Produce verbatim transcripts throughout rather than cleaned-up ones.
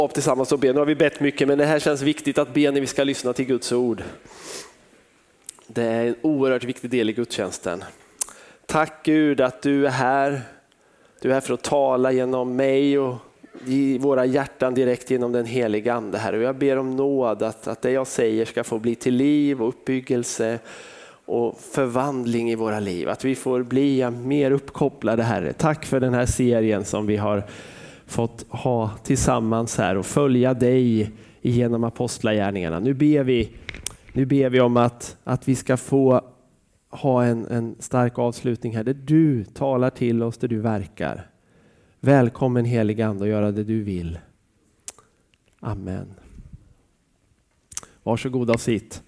Tillsammans och be. Nu har vi bett mycket, men det här känns viktigt att be när vi ska lyssna till Guds ord. Det är en oerhört viktig del i gudstjänsten. Tack Gud att du är här. Du är här för att tala genom mig och i våra hjärtan direkt genom den heliga ande här. Och jag ber om nåd att, att det jag säger ska få bli till liv och uppbyggelse och förvandling i våra liv. Att vi får bli mer uppkopplade, Herre. Tack för den här serien som vi har fått ha tillsammans här och följa dig genom apostlagärningarna. Nu ber vi, nu ber vi om att, att vi ska få ha en, en stark avslutning här där du talar till oss, där du verkar. Välkommen helig ande och göra det du vill. Amen. Varsågoda och sitt.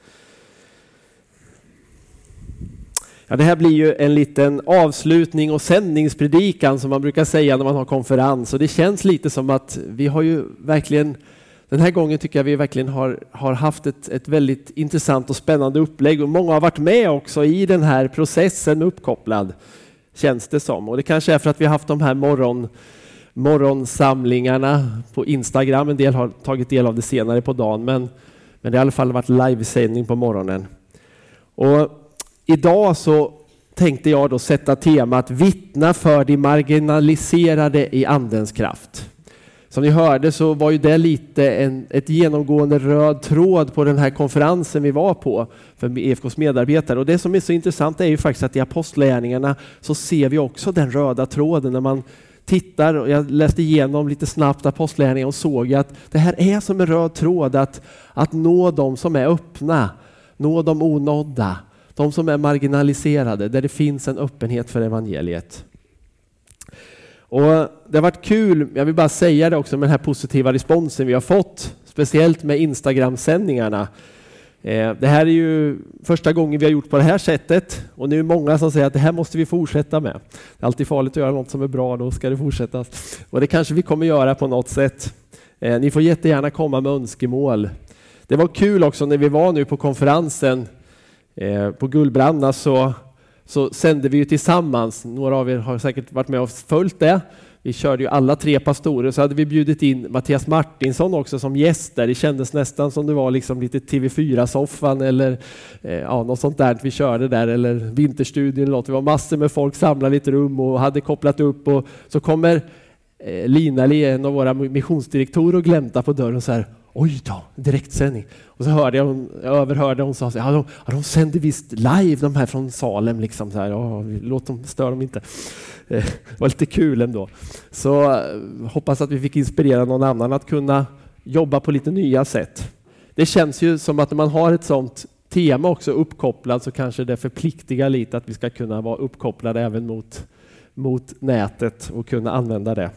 Ja, det här blir ju en liten avslutning och sändningspredikan som man brukar säga när man har konferens. Och det känns lite som att vi har ju verkligen, den här gången tycker jag vi verkligen har, har haft ett, ett väldigt intressant och spännande upplägg. Och många har varit med också i den här processen uppkopplad, känns det som. Och det kanske är för att vi har haft de här morgon, morgonsamlingarna på Instagram. En del har tagit del av det senare på dagen, men, men det har i alla fall varit livesändning på morgonen. Och idag så tänkte jag då sätta temat vittna för de marginaliserade i andens kraft. Som ni hörde så var ju det lite en, ett genomgående röd tråd på den här konferensen vi var på för E F K:s medarbetare. Och det som är så intressant är ju faktiskt att i apostlagärningarna så ser vi också den röda tråden när man tittar. Och jag läste igenom lite snabbt apostlagärningarna och såg att det här är som en röd tråd att, att nå de som är öppna, nå de onådda. De som är marginaliserade, där det finns en öppenhet för evangeliet. Och det har varit kul, jag vill bara säga det också med den här positiva responsen vi har fått, speciellt med Instagram-sändningarna. Det här är ju första gången vi har gjort på det här sättet och nu är många som säger att det här måste vi fortsätta med. Det är alltid farligt att göra något som är bra, då ska det fortsätta. Och det kanske vi kommer göra på något sätt. Ni får jättegärna komma med önskemål. Det var kul också när vi var nu på konferensen Eh, på Gullbrandna så, så sände vi ju tillsammans. Några av er har säkert varit med och följt det. Vi körde ju alla tre pastorer, så hade vi bjudit in Mattias Martinsson också som gäst där. Det kändes nästan som det var liksom lite T V fyra-soffan eller eh, ja, något sånt där vi körde där, eller Vinterstudion eller något. Det var massor med folk samlade i ett rum och hade kopplat upp, och så kommer eh, Lina, en av våra missionsdirektorer, och glänta på dörren och så här: oj då, direktsändning. Och så hörde jag, hon, jag överhörde hon sa så, ja, de, ja, de sänder visst live de här från Salem liksom så här. Ja, låt dem, stör dem inte. Det var lite kul ändå. Så hoppas att vi fick inspirera någon annan att kunna jobba på lite nya sätt. Det känns ju som att när man har ett sånt tema också uppkopplat så kanske det förpliktigar lite att vi ska kunna vara uppkopplade även mot, mot nätet och kunna använda det.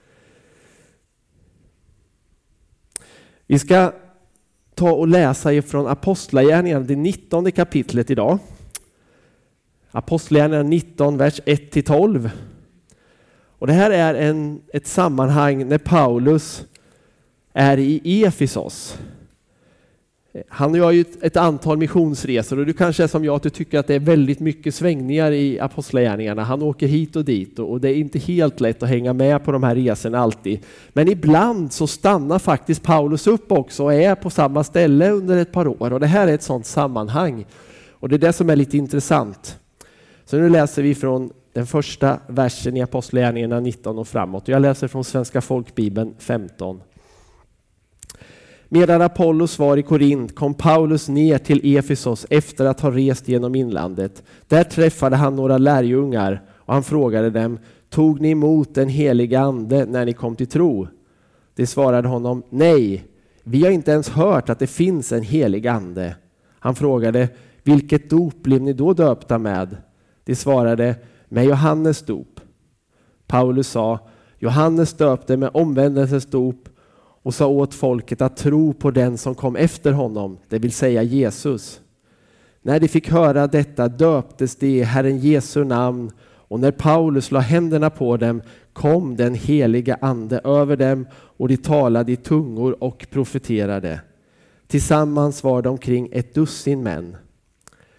Vi ska ta och läsa ifrån Apostlagärningarna, det nittonde kapitlet idag. Apostlagärningarna nitton, vers ett till tolv. Och det här är en, ett sammanhang när Paulus är i Efesos. Han gör ju ett, ett antal missionsresor, och du kanske är som jag att du tycker att det är väldigt mycket svängningar i apostlagärningarna. Han åker hit och dit, och, och det är inte helt lätt att hänga med på de här resorna alltid. Men ibland så stannar faktiskt Paulus upp också och är på samma ställe under ett par år. Och det här är ett sådant sammanhang. Och det är det som är lite intressant. Så nu läser vi från den första versen i apostlagärningarna nitton och framåt. Jag läser från Svenska folkbibeln femton. Medan Apollos var i Korint kom Paulus ner till Efesos efter att ha rest genom inlandet. Där träffade han några lärjungar och han frågade dem: tog ni emot den heliga ande när ni kom till tro? De svarade honom: nej, vi har inte ens hört att det finns en helig ande. Han frågade: vilket dop blev ni då döpta med? De svarade: med Johannes dop. Paulus sa: Johannes döpte med omvändelsens dop och sa åt folket att tro på den som kom efter honom, det vill säga Jesus. När de fick höra detta döptes de i Herren Jesu namn, och när Paulus la händerna på dem kom den heliga ande över dem, och de talade i tungor och profeterade. Tillsammans var de omkring ett dussin män.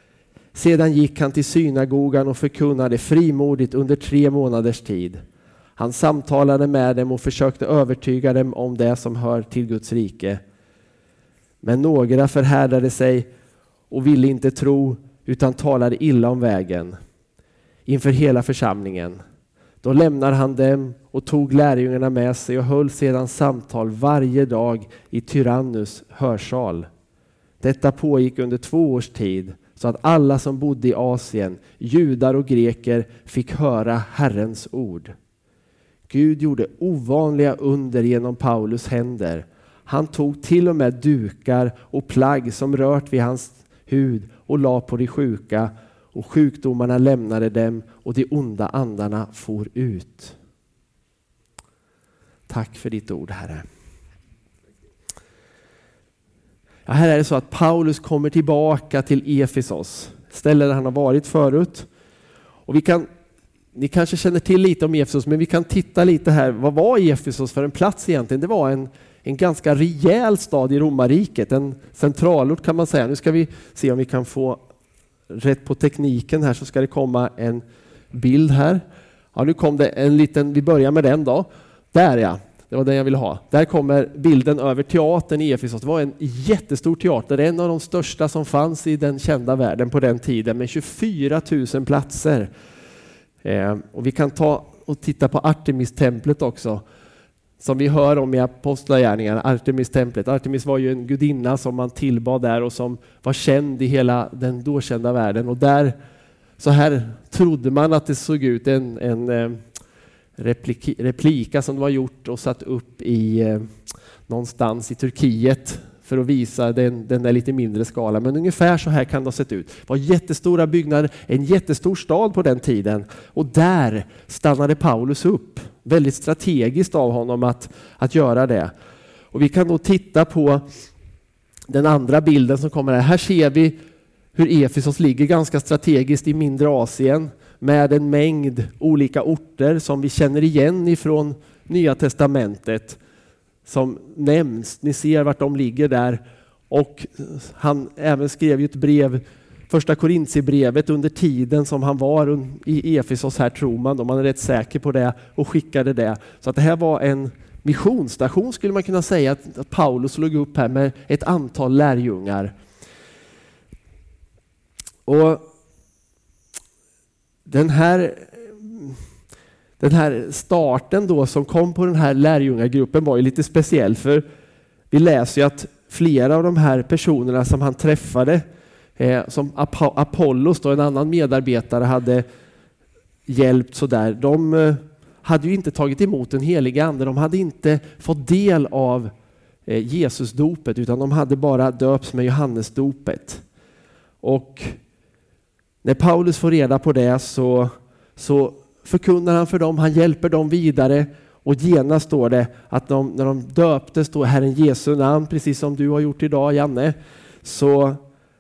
Sedan gick han till synagogan och förkunnade frimodigt under tre månaders tid. Han samtalade med dem och försökte övertyga dem om det som hör till Guds rike. Men några förhärdade sig och ville inte tro utan talade illa om vägen inför hela församlingen. Då lämnade han dem och tog lärjungarna med sig och höll sedan samtal varje dag i Tyrannus hörsal. Detta pågick under två års tid så att alla som bodde i Asien, judar och greker, fick höra Herrens ord. Gud gjorde ovanliga under genom Paulus händer. Han tog till och med dukar och plagg som rört vid hans hud och la på de sjuka, och sjukdomarna lämnade dem och de onda andarna for ut. Tack för ditt ord, Herre. Ja, här är det så att Paulus kommer tillbaka till Efesos, stället där han har varit förut. Och vi kan, ni kanske känner till lite om Efesos, men vi kan titta lite här. Vad var Efesos för en plats egentligen? Det var en, en ganska rejäl stad i Romarriket, en centralort kan man säga. Nu ska vi se om vi kan få rätt på tekniken här, så ska det komma en bild här. Ja, nu kom det en liten, vi börjar med den då. Där ja, det var den jag ville ha. Där kommer bilden över teatern i Efesos. Det var en jättestor teater, en av de största som fanns i den kända världen på den tiden, med tjugofyra tusen platser. Eh, och vi kan ta och titta på Artemis-templet också, som vi hör om i Apostlagärningarna. Artemis-templet. Artemis var ju en gudinna som man tillbad där och som var känd i hela den då kända världen. Och där, så här trodde man att det såg ut, en, en eh, replik, replika som var gjort och satt upp i eh, någonstans i Turkiet för att visa den, den där lite mindre skala. Men ungefär så här kan det ha sett ut. Det var jättestora byggnader, en jättestor stad på den tiden. Och där stannade Paulus upp. Väldigt strategiskt av honom att, att göra det. Och vi kan då titta på den andra bilden som kommer här. Här ser vi hur Efesos ligger ganska strategiskt i mindre Asien, med en mängd olika orter som vi känner igen ifrån Nya testamentet som nämns. Ni ser vart de ligger där. Och han även skrev ju ett brev, första Korintierbrevet, under tiden som han var i Efesos, här tror man, och man är rätt säker på det, och skickade det. Så att det här var en missionsstation, skulle man kunna säga, att, att Paulus slog upp här med ett antal lärjungar. Och den här Den här starten då som kom på den här lärjungagruppen var ju lite speciell, för vi läser ju att flera av de här personerna som han träffade, eh, som Ap- Apollos då, en annan medarbetare, hade hjälpt så där. De eh, hade ju inte tagit emot den heliga ande, de hade inte fått del av eh, Jesusdopet, utan de hade bara döpts med Johannesdopet. Och när Paulus får reda på det så, så förkunnar han för dem, han hjälper dem vidare, och genast står det att de, när de döptes då Herren Jesu namn, precis som du har gjort idag, Janne, så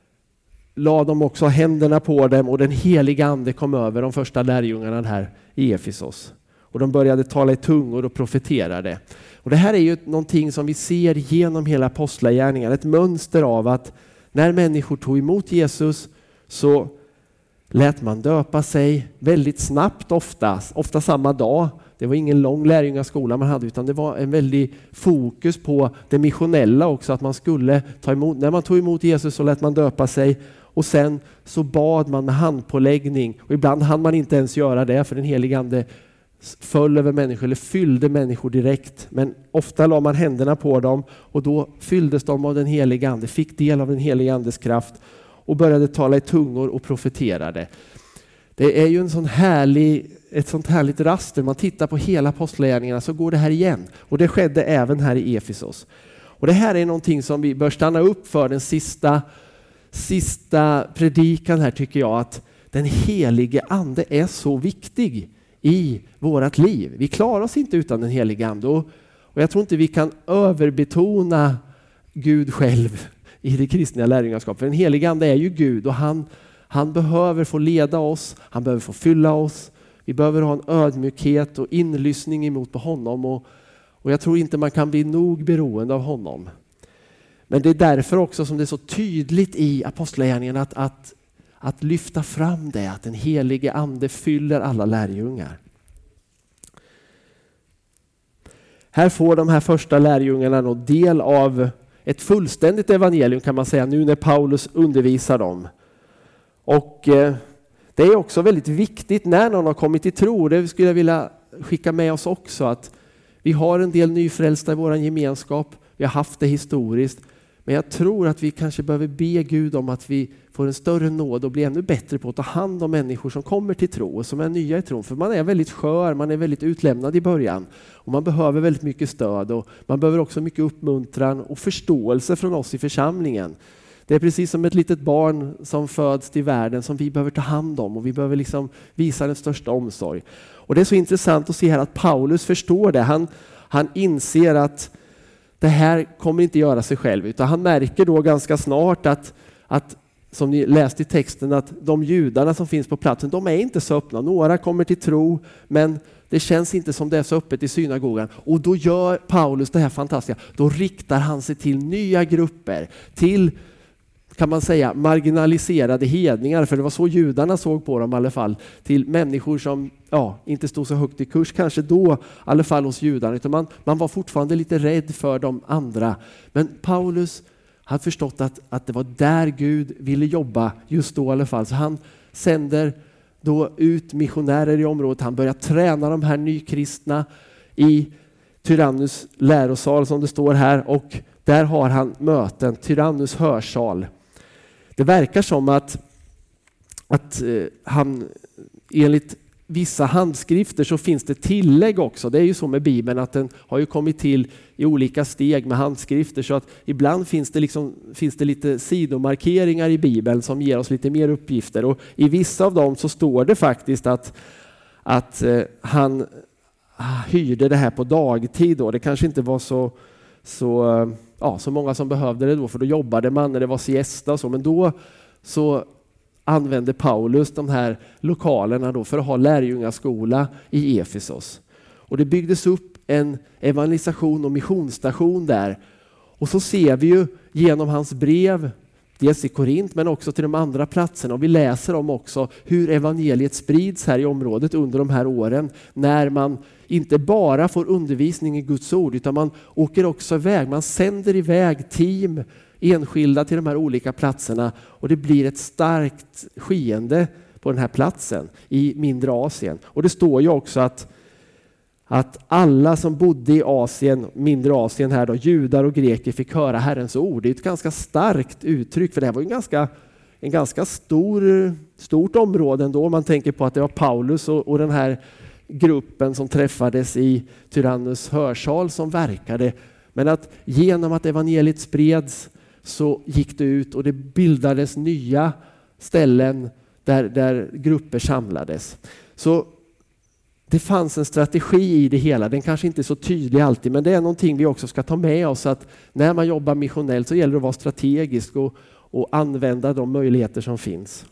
la de också händerna på dem och den heliga ande kom över de första lärjungarna här i Efesos. Och de började tala i tungor och profeterade. Och det här är ju någonting som vi ser genom hela apostlagärningarna, ett mönster av att när människor tog emot Jesus så lät man döpa sig väldigt snabbt, ofta, ofta samma dag. Det var ingen lång lärjungaskola man hade, utan det var en väldig fokus på det missionella också, att man skulle ta emot, när man tog emot Jesus så lät man döpa sig, och sen så bad man med handpåläggning, och ibland hann man inte ens göra det för den helige ande föll över människor eller fyllde människor direkt, men ofta la man händerna på dem och då fylldes de av den helige ande, fick del av den helige andes kraft och började tala i tungor och profeterade. Det är ju en sån härlig, ett sånt härligt raster. Man tittar på hela apostlagärningarna så går det här igen. Och det skedde även här i Efesos. Och det här är någonting som vi bör stanna upp för, den sista, sista predikan här, tycker jag, att den helige ande är så viktig i vårat liv. Vi klarar oss inte utan den helige ande, och, och jag tror inte vi kan överbetona Gud själv i det kristna lärjungaskapet. För den helige ande är ju Gud, och han, han behöver få leda oss, han behöver få fylla oss. Vi behöver ha en ödmjukhet och inlyssning emot på honom, och, och jag tror inte man kan bli nog beroende av honom. Men det är därför också som det är så tydligt i apostlagärningarna att, att, att lyfta fram det, att den helige ande fyller alla lärjungar. här får de här första lärjungarna då del av ett fullständigt evangelium kan man säga nu när Paulus undervisar dem. Och eh, det är också väldigt viktigt när någon har kommit till tro, det skulle jag vilja skicka med oss också, att vi har en del nyfrälsta i vår gemenskap, vi har haft det historiskt, men jag tror att vi kanske behöver be Gud om att vi får en större nåd och blir ännu bättre på att ta hand om människor som kommer till tro och som är nya i tron. För man är väldigt skör, man är väldigt utlämnad i början och man behöver väldigt mycket stöd och man behöver också mycket uppmuntran och förståelse från oss i församlingen. Det är precis som ett litet barn som föds till världen som vi behöver ta hand om och vi behöver liksom visa den största omsorg. Och det är så intressant att se här att Paulus förstår det. Han, han inser att det här kommer inte göra sig själv, utan han märker då ganska snart att, att som ni läste i texten, att de judarna som finns på platsen, de är inte så öppna. Några kommer till tro, men det känns inte som det är så öppet i synagogan. Och då gör Paulus det här fantastiska. Då riktar han sig till nya grupper, till kan man säga marginaliserade hedningar, för det var så judarna såg på dem i alla fall, till människor som ja, inte stod så högt i kurs kanske då i alla fall hos judarna, utan man, man var fortfarande lite rädd för de andra. Men Paulus hade förstått att, att det var där Gud ville jobba just då i alla fall, så han sänder då ut missionärer i området. Han börjar träna de här nykristna i Tyrannus lärosal som det står här, och där har han möten, Tyrannus hörsal. Det verkar som att, att eh, han enligt vissa handskrifter så finns det tillägg också. Det är ju så med Bibeln att den har ju kommit till i olika steg med handskrifter, så att ibland finns det, liksom, finns det lite sidomarkeringar i Bibeln som ger oss lite mer uppgifter. Och i vissa av dem så står det faktiskt att, att eh, han hyrde det här på dagtid. Då. Det kanske inte var så, så, ja, så många som behövde det då, för då jobbade man när det var siesta och så. Men då så använde Paulus de här lokalerna då för att ha lärjungaskola i Efesos. Och det byggdes upp en evangelisation och missionsstation där. Och så ser vi ju genom hans brev, dels i Korint men också till de andra platserna. Och vi läser om också hur evangeliet sprids här i området under de här åren. När man inte bara får undervisning i Guds ord, utan man åker också iväg. Man sänder iväg team, enskilda till de här olika platserna. Och det blir ett starkt skeende på den här platsen i mindre Asien. Och det står ju också att Att alla som bodde i Asien, mindre Asien här då, judar och greker, fick höra Herrens ord. Det är ett ganska starkt uttryck, för det här var ju en ganska, en ganska stor, stort område ändå. Man tänker på att det var Paulus och, och den här gruppen som träffades i Tyrannus hörsal som verkade. Men att genom att evangeliet spreds så gick det ut och det bildades nya ställen där, där grupper samlades. Så det fanns en strategi i det hela. Den kanske inte är så tydlig alltid, men det är någonting vi också ska ta med oss, att när man jobbar missionellt så gäller det att vara strategisk och, och använda de möjligheter som finns.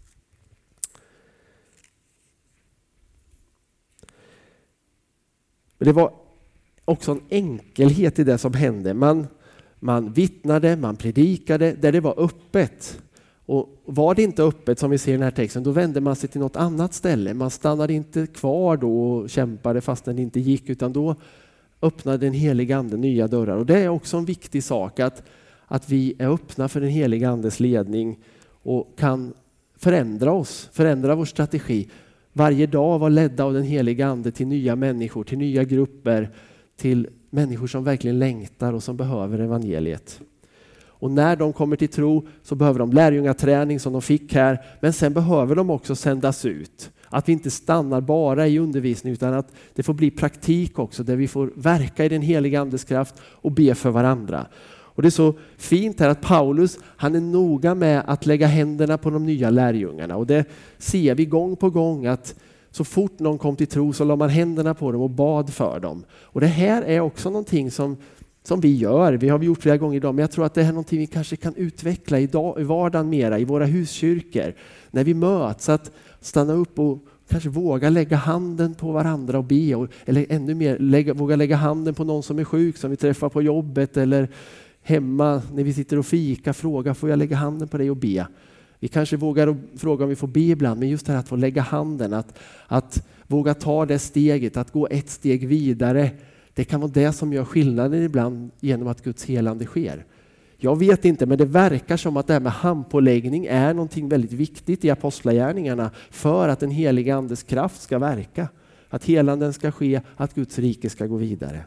Men det var också en enkelhet i det som hände. Man, man vittnade, man predikade där det var öppet. Och var det inte öppet som vi ser i den här texten, då vände man sig till något annat ställe. Man stannade inte kvar då och kämpade fast det inte gick, utan då öppnade den heliga ande nya dörrar. Och det är också en viktig sak att, att vi är öppna för den heliga andes ledning och kan förändra oss, förändra vår strategi. Varje dag vara ledda av den heliga ande till nya människor, till nya grupper, till människor som verkligen längtar och som behöver evangeliet. Och när de kommer till tro så behöver de lärjungaträning som de fick här. Men sen behöver de också sändas ut. Att vi inte stannar bara i undervisning, utan att det får bli praktik också. Där vi får verka i den heliga andes kraft och be för varandra. Och det är så fint här att Paulus, han är noga med att lägga händerna på de nya lärjungarna. Och det ser vi gång på gång, att så fort någon kom till tro så la man händerna på dem och bad för dem. Och det här är också någonting som Som vi gör, vi har gjort flera gånger idag, men jag tror att det här är någonting vi kanske kan utveckla idag, i vardagen mera, i våra huskyrkor. När vi möts, att stanna upp och kanske våga lägga handen på varandra och be. Och, eller ännu mer, lägga, våga lägga handen på någon som är sjuk, som vi träffar på jobbet eller hemma när vi sitter och fika. Fråga, får jag lägga handen på dig och be? Vi kanske vågar fråga om vi får be ibland, men just det här att få lägga handen, att, att våga ta det steget, att gå ett steg vidare det kan vara det som gör skillnaden ibland genom att Guds helande sker. Jag vet inte, men det verkar som att det här med handpåläggning är någonting väldigt viktigt i apostlagärningarna för att den heliga andes kraft ska verka. Att helanden ska ske, att Guds rike ska gå vidare.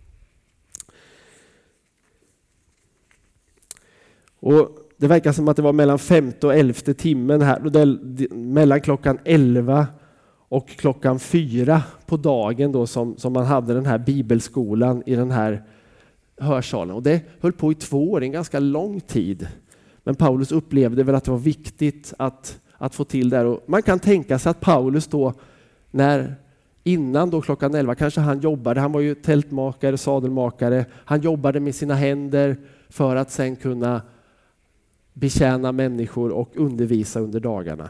Och det verkar som att det var mellan femte och elfte timmen här, mellan klockan elva och klockan fyra på dagen då som, som man hade den här bibelskolan i den här hörsalen. Och det höll på i två år, en ganska lång tid. Men Paulus upplevde väl att det var viktigt att, att få till det här. Och man kan tänka sig att Paulus då, när innan då klockan elva kanske han jobbade, han var ju tältmakare, sadelmakare, han jobbade med sina händer för att sen kunna betjäna människor och undervisa under dagarna.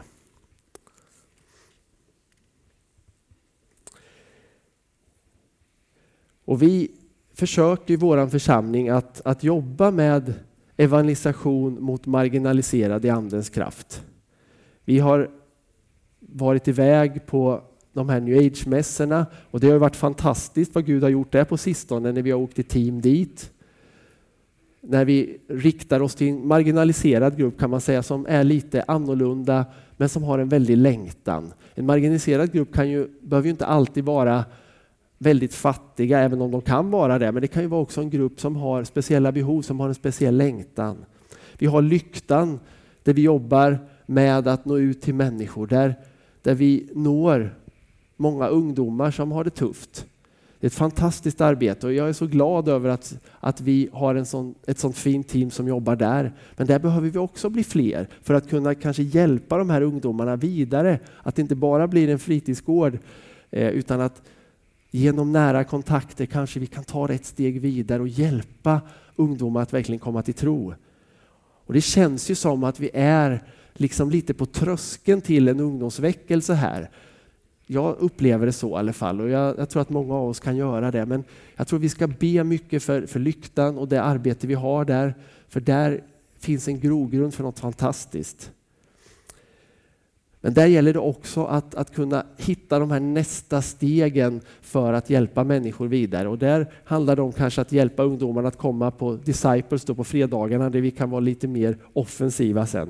Och vi försöker i vår församling att, att jobba med evangelisation mot marginaliserade i andens kraft. Vi har varit iväg på de här New Age-mässorna och det har varit fantastiskt vad Gud har gjort där på sistone när vi har åkt i team dit. När vi riktar oss till en marginaliserad grupp kan man säga som är lite annorlunda men som har en väldig längtan. En marginaliserad grupp kan ju, behöver ju inte alltid vara väldigt fattiga även om de kan vara det, men det kan ju vara också en grupp som har speciella behov, som har en speciell längtan. Vi har Lyktan där vi jobbar med att nå ut till människor, där, där vi når många ungdomar som har det tufft. Det är ett fantastiskt arbete och jag är så glad över att, att vi har en sån, ett sånt fint team som jobbar där. Men där behöver vi också bli fler för att kunna kanske hjälpa de här ungdomarna vidare. Att det inte bara blir en fritidsgård eh, utan att genom nära kontakter kanske vi kan ta ett steg vidare och hjälpa ungdomar att verkligen komma till tro. Och det känns ju som att vi är liksom lite på tröskeln till en ungdomsväckelse här. Jag upplever det så i alla fall och jag, jag tror att många av oss kan göra det. Men jag tror vi ska be mycket för, för Lyktan och det arbete vi har där. För där finns en grogrund för något fantastiskt. Men där gäller det också att, att kunna hitta de här nästa stegen för att hjälpa människor vidare. Och där handlar det om kanske att hjälpa ungdomarna att komma på Disciples då på fredagarna där vi kan vara lite mer offensiva sen.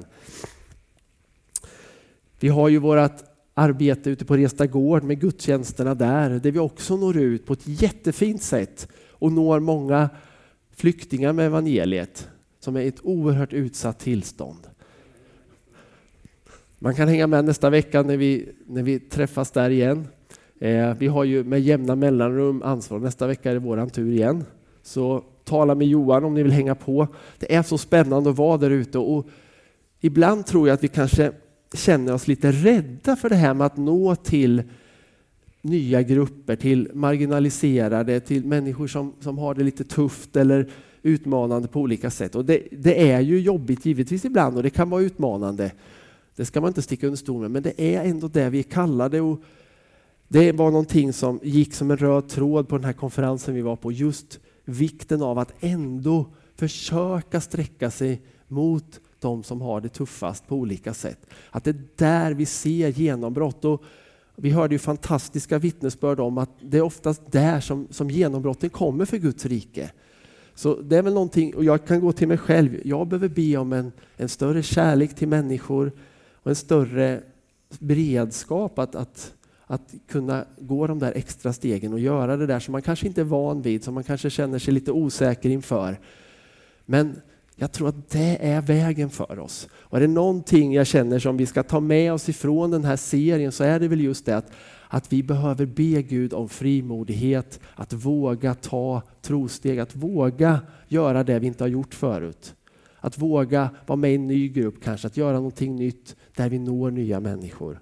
Vi har ju vårat arbete ute på Resta gård med gudstjänsterna där, där vi också når ut på ett jättefint sätt och når många flyktingar med evangeliet som är i ett oerhört utsatt tillstånd. Man kan hänga med nästa vecka när vi, när vi träffas där igen. Eh, vi har ju med jämna mellanrum ansvar. Nästa vecka är det våran tur igen. Så tala med Johan om ni vill hänga på. Det är så spännande att vara där ute och ibland tror jag att vi kanske känner oss lite rädda för det här med att nå till nya grupper, till marginaliserade, till människor som, som har det lite tufft eller utmanande på olika sätt. Och det, det är ju jobbigt givetvis ibland och det kan vara utmanande. Det ska man inte sticka under stol med, men det är ändå det vi kallar det. Och det var någonting som gick som en röd tråd på den här konferensen vi var på. Just vikten av att ändå försöka sträcka sig mot de som har det tuffast på olika sätt. Att det är där vi ser genombrott. Och vi hörde ju fantastiska vittnesbörd om att det är oftast där som, som genombrotten kommer för Guds rike. Så det är väl någonting, och jag kan gå till mig själv. Jag behöver be om en, en större kärlek till människor och en större beredskap att, att, att kunna gå de där extra stegen och göra det där som man kanske inte är van vid, som man kanske känner sig lite osäker inför. Men jag tror att det är vägen för oss. Och är det någonting jag känner som vi ska ta med oss ifrån den här serien så är det väl just det att, att vi behöver be Gud om frimodighet, att våga ta trosteg, att våga göra det vi inte har gjort förut. Att våga vara med i en ny grupp kanske, att göra någonting nytt där vi når nya människor.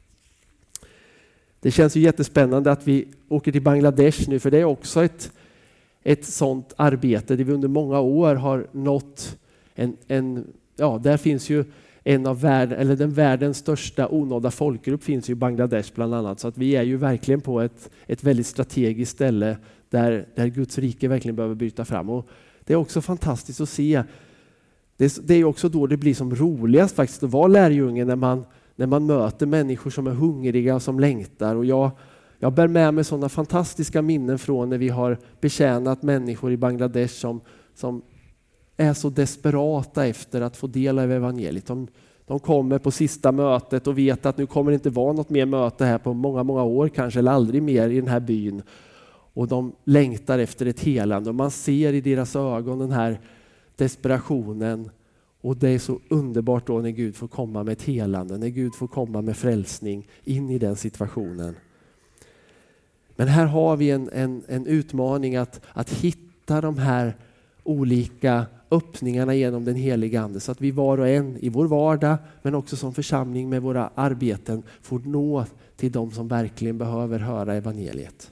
Det känns ju jättespännande att vi åker till Bangladesh nu, för det är också ett, ett sånt arbete där vi under många år har nått en, en ja, där finns ju en av världen, eller den världens största onådda folkgrupp finns ju i Bangladesh bland annat. Så att vi är ju verkligen på ett, ett väldigt strategiskt ställe där, där Guds rike verkligen behöver bryta fram. Och det är också fantastiskt att se. Det, det är också då det blir som roligast faktiskt att vara lärjunge när man, när man möter människor som är hungriga och som längtar. Och jag, Jag bär med mig sådana fantastiska minnen från när vi har betjänat människor i Bangladesh som, som är så desperata efter att få del av evangeliet. De, de kommer på sista mötet och vet att nu kommer det inte vara något mer möte här på många, många år kanske, eller aldrig mer i den här byn. Och de längtar efter ett helande och man ser i deras ögon den här desperationen. Och det är så underbart då när Gud får komma med ett helande, när Gud får komma med frälsning in i den situationen. Men här har vi en, en, en utmaning att, att hitta de här olika öppningarna genom den heliga ande så att vi var och en i vår vardag men också som församling med våra arbeten får nå till de som verkligen behöver höra evangeliet.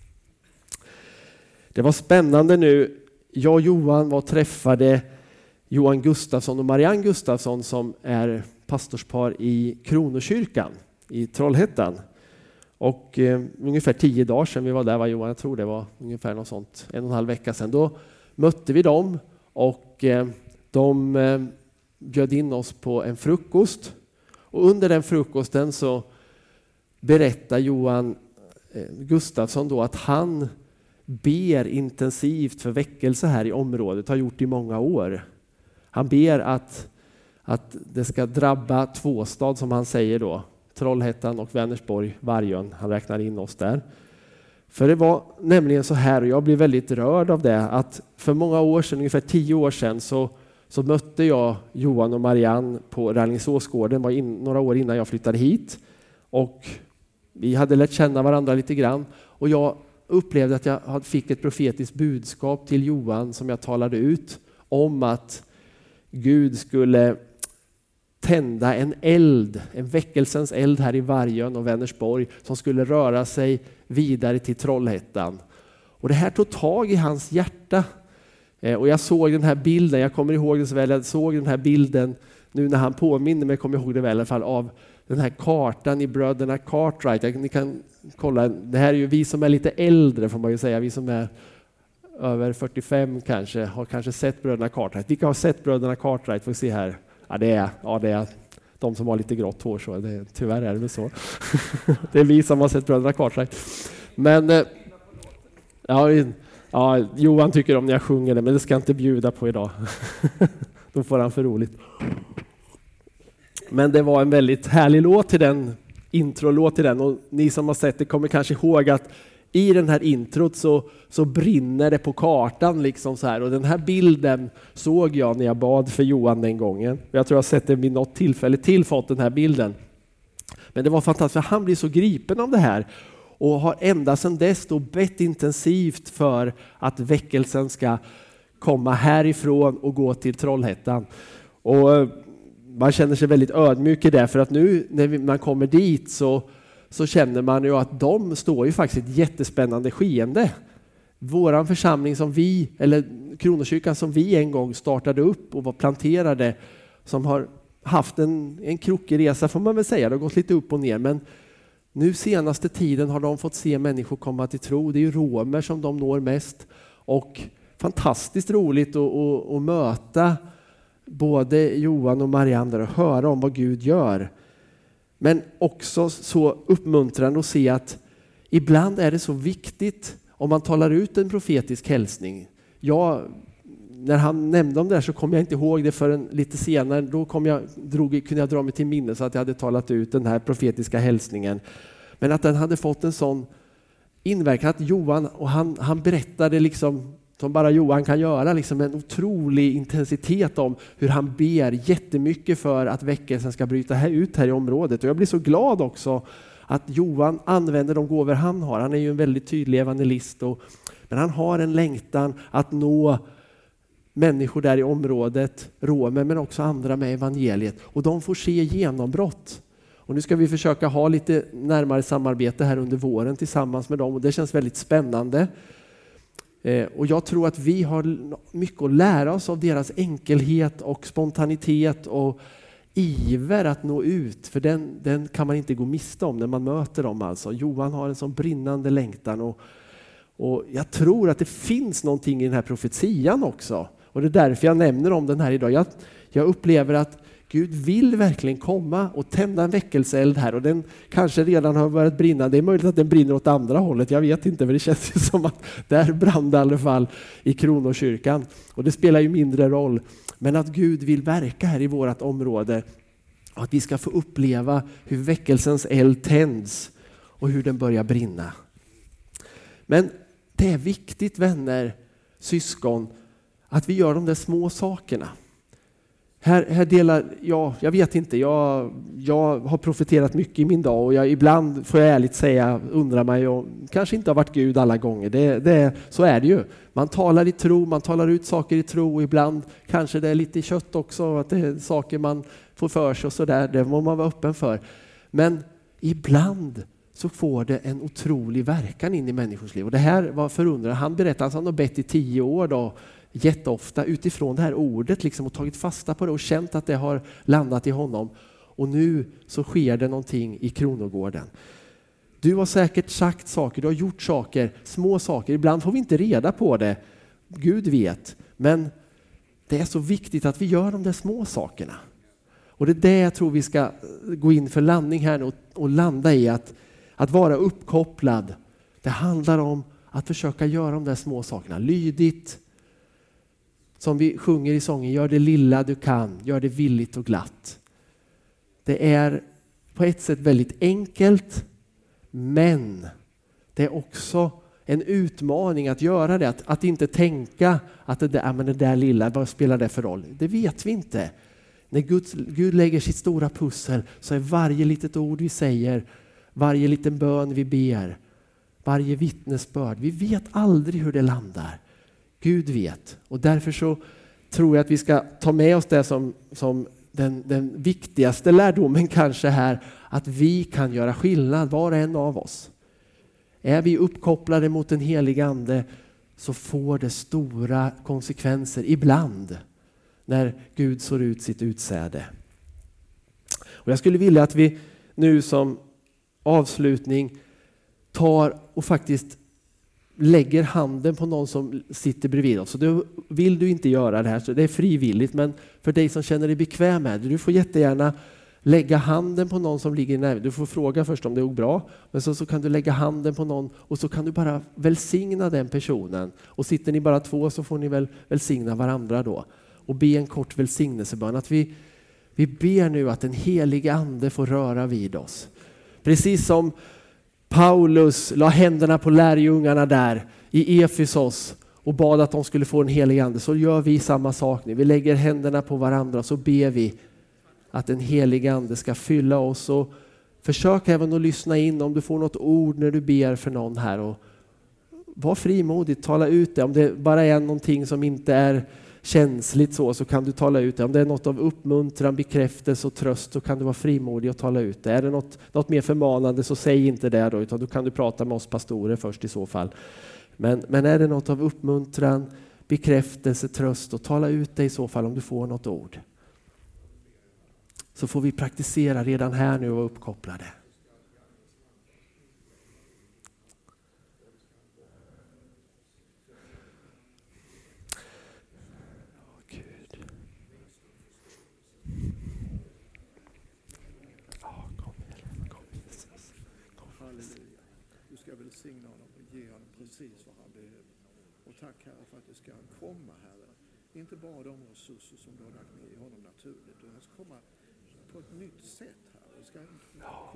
Det var spännande nu. Jag och Johan var och träffade Johan Gustafsson och Marianne Gustafsson som är pastorspar i Kronokyrkan i Trollhättan. Och eh, ungefär tio dagar sedan vi var där, var Johan, jag tror det var ungefär något sånt, en och en halv vecka sedan. Då mötte vi dem och eh, de eh, bjöd in oss på en frukost. Och under den frukosten så berättar Johan eh, Gustafsson då att han ber intensivt för väckelse här i området, har gjort i många år. Han ber att, att det ska drabba Tvåstad som han säger då. Trollhättan och Vänersborg, Vargön, han räknar in oss där. För det var nämligen så här, och jag blev väldigt rörd av det, att för många år sedan, ungefär tio år sedan, så, så mötte jag Johan och Marianne på Rallingsåsgården, var in, några år innan jag flyttade hit. Och vi hade lärt känna varandra lite grann. Och jag upplevde att jag fick ett profetiskt budskap till Johan som jag talade ut om att Gud skulle tända en eld, en väckelsens eld här i Vargön och Vänersborg som skulle röra sig vidare till Trollhättan. Och det här tog tag i hans hjärta. Eh, och jag såg den här bilden, jag kommer ihåg det så väl, jag såg den här bilden nu när han påminner mig, kommer jag ihåg det väl i alla fall, av den här kartan i bröderna Cartwright. Jag, ni kan kolla, det här är ju vi som är lite äldre får man ju säga, vi som är över fyrtiofem kanske, har kanske sett bröderna Cartwright. Vilka har sett bröderna Cartwright? Får vi se här. Ja, det är, ja, det är de som har lite grått hår, så det, tyvärr är det väl så. Det är vi som har sett bröderna Cartwright. Men ja, ja, Johan tycker om när jag sjunger det, men det ska jag inte bjuda på idag. Då får han för roligt. Men det var en väldigt härlig låt till den, introlåt till den, och ni som har sett det kommer kanske ihåg att i den här introt så, så brinner det på kartan liksom så här, och den här bilden såg jag när jag bad för Johan den gången. Jag tror jag har sett det vid något tillfälle till, fått den här bilden. Men det var fantastiskt, för han blir så gripen av det här och har ända sedan dess då bett intensivt för att väckelsen ska komma härifrån och gå till Trollhättan. Och man känner sig väldigt ödmjuk i det, för att nu när man kommer dit så så känner man ju att de står ju faktiskt ett jättespännande skeende. Våran församling som vi, eller Kronokyrkan som vi en gång startade upp och var planterade, som har haft en, en krokig resa får man väl säga, det har gått lite upp och ner, men nu senaste tiden har de fått se människor komma till tro. Det är ju romer som de når mest, och fantastiskt roligt att, att, att möta både Johan och Marianne och höra om vad Gud gör. Men också så uppmuntrande att se att ibland är det så viktigt om man talar ut en profetisk hälsning. Jag, när han nämnde om det här så kom jag inte ihåg det förrän lite senare. Då kom jag, drog, kunde jag dra mig till minne så att jag hade talat ut den här profetiska hälsningen. Men att den hade fått en sån inverkan att Johan, och han, han berättade liksom som bara Johan kan göra, liksom en otrolig intensitet om hur han ber jättemycket för att väckelsen ska bryta här ut här i området. Och jag blir så glad också att Johan använder de gåvor han har. Han är ju en väldigt tydlig evangelist, och, men han har en längtan att nå människor där i området, romer men också andra med evangeliet. Och de får se genombrott. Och nu ska vi försöka ha lite närmare samarbete här under våren tillsammans med dem, och det känns väldigt spännande. Och jag tror att vi har mycket att lära oss av deras enkelhet och spontanitet och iver att nå ut. För den, den kan man inte gå miste om när man möter dem. Alltså. Johan har en sån brinnande längtan, och, och jag tror att det finns någonting i den här profetian också. Och det är därför jag nämner om den här idag. Jag, jag upplever att Gud vill verkligen komma och tända en väckelseeld här, och den kanske redan har börjat brinna. Det är möjligt att den brinner åt andra hållet, jag vet inte, men det känns ju som att där brann det i alla fall i Kronokyrkan. Och det spelar ju mindre roll. Men att Gud vill verka här i vårt område, och att vi ska få uppleva hur väckelsens eld tänds och hur den börjar brinna. Men det är viktigt, vänner, syskon, att vi gör de där små sakerna. Här, här delar jag, jag vet inte, jag, jag har profeterat mycket i min dag, och jag, ibland får jag ärligt säga, undrar mig om kanske inte har varit Gud alla gånger. Det, det, så är det ju. Man talar i tro, man talar ut saker i tro, och ibland kanske det är lite kött också, att det är saker man får för sig och så där, det må man vara öppen för. Men ibland så får det en otrolig verkan in i människors liv. Och det här var förundrad. Han berättade att han har bett i tio år då, jätteofta utifrån det här ordet liksom, och tagit fasta på det och känt att det har landat i honom. Och nu så sker det någonting i Kronogården. Du har säkert sagt saker, du har gjort saker, små saker. Ibland får vi inte reda på det. Gud vet. Men det är så viktigt att vi gör de där små sakerna. Och det är det jag tror vi ska gå in för landning här och, och landa i, att, att vara uppkopplad. Det handlar om att försöka göra de där små sakerna lydigt. Som vi sjunger i sången, gör det lilla du kan, gör det villigt och glatt. Det är på ett sätt väldigt enkelt, men det är också en utmaning att göra det. Att, att inte tänka att det där, men det där lilla, vad spelar det för roll? Det vet vi inte. När Gud, Gud lägger sitt stora pussel, så är varje litet ord vi säger, varje liten bön vi ber, varje vittnesbörd, vi vet aldrig hur det landar. Gud vet, och därför så tror jag att vi ska ta med oss det som, som den, den viktigaste lärdomen kanske här, att vi kan göra skillnad, var och en av oss. Är vi uppkopplade mot den heliga ande, så får det stora konsekvenser ibland när Gud sår ut sitt utsäde. Och jag skulle vilja att vi nu som avslutning tar och faktiskt lägger handen på någon som sitter bredvid oss. Så då vill du inte göra det här, så det är frivilligt, men för dig som känner dig bekväm med det, du får jättegärna lägga handen på någon som ligger nära. Du får fråga först om det är bra, men så, så kan du lägga handen på någon, och så kan du bara välsigna den personen. Och sitter ni bara två, så får ni väl välsigna varandra då. Och be en kort välsignelsebön. Att vi, vi ber nu att den heliga ande får röra vid oss. Precis som Paulus la händerna på lärjungarna där i Efesos och bad att de skulle få en helig ande, så gör vi samma sak nu. Vi lägger händerna på varandra, så ber vi att en helig ande ska fylla oss. Och försök även att lyssna in om du får något ord när du ber för någon här, och var frimodig, tala ut det. Om det bara är någonting som inte är känsligt så, så kan du tala ut det. Om det är något av uppmuntran, bekräftelse och tröst, så kan du vara frimodig och tala ut det. Är det något, något mer förmanande, så säg inte det då, utan då kan du prata med oss pastorer först i så fall. Men, men är det något av uppmuntran, bekräftelse, tröst, och tala ut det i så fall om du får något ord. Så får vi praktisera redan här nu och vara uppkopplade. Välsigna honom och ge honom precis vad han behöver. Och tack Herre för att det ska komma, Herre. Inte bara de resurser som du har lagt ner i honom naturligt. Det ska komma på ett nytt sätt, Herre. Det ska